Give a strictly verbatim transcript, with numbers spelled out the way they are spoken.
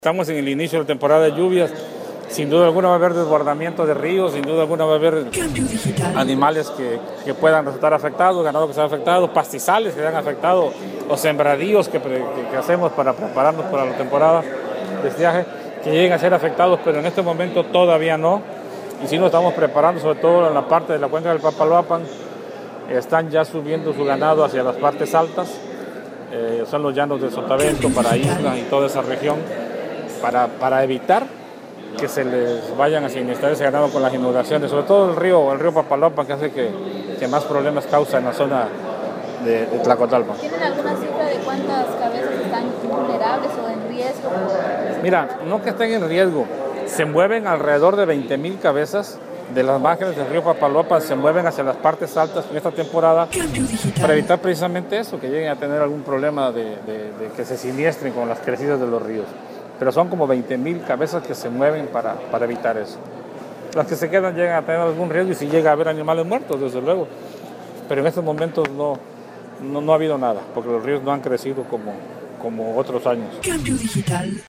Estamos en el inicio de la temporada de lluvias, sin duda alguna va a haber desbordamiento de ríos, sin duda alguna va a haber animales que, que puedan resultar afectados, ganado que sea afectado, pastizales que sean afectados, o sembradíos que, que, que hacemos para prepararnos para la temporada de estiaje, que lleguen a ser afectados, pero en este momento todavía no, y sí nos estamos preparando, sobre todo en la parte de la cuenca del Papaloapan. Están ya subiendo su ganado hacia las partes altas, eh, son los llanos de Sotavento, para Isla y toda esa región, para, para evitar que se les vayan a sinistrar ese ganado con las inundaciones, sobre todo el río, el río Papaloapan, que hace que, que más problemas causa en la zona de, de Tlacotalpan. ¿Tienen alguna cifra de cuántas cabezas están vulnerables o en riesgo? Mira, no que estén en riesgo, se mueven alrededor de veinte mil cabezas de las márgenes del río Papaloapan, se mueven hacia las partes altas en esta temporada para evitar precisamente eso, que lleguen a tener algún problema de, de, de que se siniestren con las crecidas de los ríos. Pero son como veinte mil cabezas que se mueven para, para evitar eso. Las que se quedan llegan a tener algún riesgo y si llega a haber animales muertos, desde luego. Pero en estos momentos no, no, no ha habido nada, porque los ríos no han crecido como, como otros años. Cambio Digital.